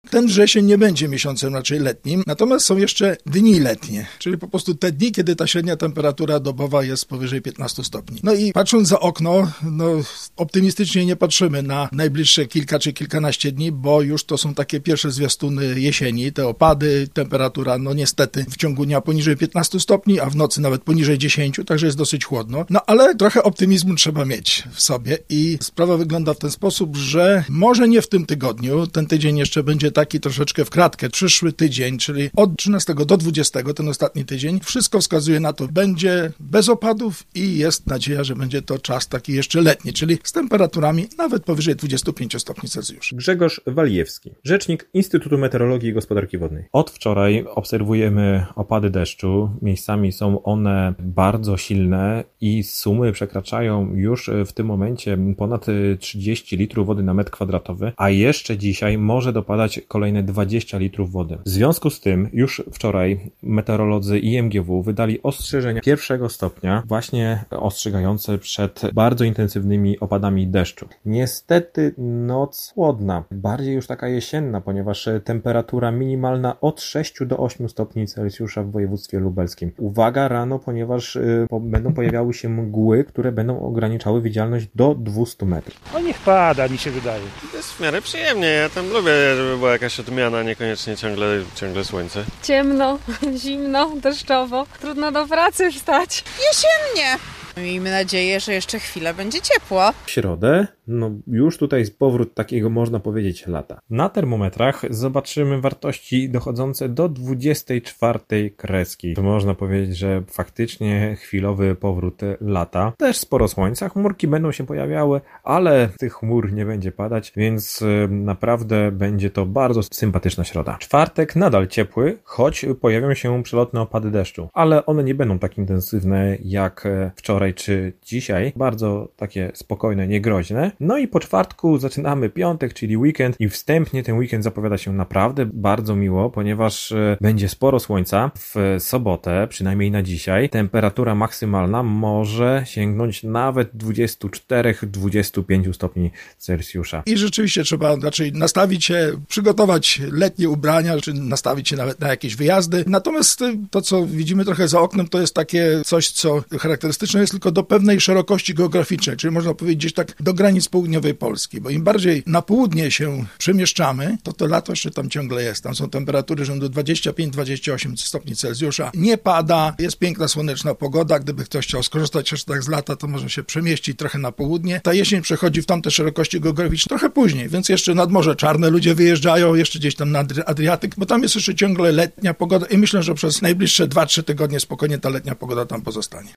ten wrzesień nie będzie miesiącem raczej letnim, natomiast są jeszcze dni letnie, czyli po prostu te dni, kiedy ta średnia temperatura dobowa jest powyżej 15 stopni. No i patrząc za okno, optymistycznie nie patrzymy na najbliższe kilka czy kilkanaście dni, bo już to są takie pierwsze zwiastuny jesieni, te opady, temperatura niestety w ciągu dnia poniżej 15 stopni, a w nocy nawet poniżej 10, także jest dosyć chłodno. No ale trochę optymizmu trzeba mieć w sobie i sprawa wygląda w ten sposób, że może nie w tym tygodniu, ten tydzień jeszcze będzie taki troszeczkę w kratkę, przyszły tydzień, czyli od 13 do 20, ten ostatni tydzień, wszystko wskazuje na to, będzie bez opadów i jest nadzieja, że będzie to czas taki jeszcze letni, czyli z temperaturami nawet powyżej 25 stopni Celsjusza. Grzegorz Walijewski, rzecznik Instytutu Meteorologii i Gospodarki Wodnej. Od wczoraj obserwujemy opady deszczu. Miejscami są one bardzo silne i sumy przekraczają już w tym momencie ponad 30 litrów wody na metr kwadratowy, a jeszcze dzisiaj może dopadać kolejne 20 litrów wody. W związku z tym już wczoraj meteorolodzy IMGW wydali ostrzeżenia pierwszego stopnia, właśnie ostrzegające przed bardzo intensywnymi opadami deszczu. Niestety noc chłodna, bardziej już taka jesienna, ponieważ temperatura minimalna od 6 do 8 stopni Celsjusza w województwie lubelskim. Uwaga rano, ponieważ będą pojawiały się mgły, które będą ograniczały widzialność do 200 metrów. Niech pada, mi się wydaje. Jest w miarę przyjemnie, ja tam lubię, żeby była jakaś odmiana, niekoniecznie ciągle słońce. Ciemno, zimno, deszczowo, trudno do pracy wstać. Jesiennie! Miejmy nadzieję, że jeszcze chwilę będzie ciepło. W środę, już tutaj jest powrót takiego, można powiedzieć, lata. Na termometrach zobaczymy wartości dochodzące do 24 kreski. To można powiedzieć, że faktycznie chwilowy powrót lata. Też sporo słońca, chmurki będą się pojawiały, ale tych chmur nie będzie padać, więc naprawdę będzie to bardzo sympatyczna środa. Czwartek nadal ciepły, choć pojawią się przelotne opady deszczu, ale one nie będą tak intensywne jak wczoraj czy dzisiaj, bardzo takie spokojne, niegroźne. No i po czwartku zaczynamy piątek, czyli weekend i wstępnie ten weekend zapowiada się naprawdę bardzo miło, ponieważ będzie sporo słońca. W sobotę, przynajmniej na dzisiaj, temperatura maksymalna może sięgnąć nawet 24-25 stopni Celsjusza. I rzeczywiście trzeba raczej nastawić się, przygotować letnie ubrania, czy nastawić się nawet na jakieś wyjazdy. Natomiast to, co widzimy trochę za oknem, to jest takie coś, co charakterystyczne jest tylko do pewnej szerokości geograficznej, czyli można powiedzieć gdzieś tak do granic południowej Polski, bo im bardziej na południe się przemieszczamy, to lato jeszcze tam ciągle jest. Tam są temperatury rzędu 25-28 stopni Celsjusza. Nie pada, jest piękna, słoneczna pogoda. Gdyby ktoś chciał skorzystać jeszcze tak z lata, to może się przemieścić trochę na południe. Ta jesień przechodzi w tamte szerokości geograficzne trochę później, więc jeszcze nad Morze Czarne ludzie wyjeżdżają, jeszcze gdzieś tam na Adriatyk, bo tam jest jeszcze ciągle letnia pogoda i myślę, że przez najbliższe 2-3 tygodnie spokojnie ta letnia pogoda tam pozostanie.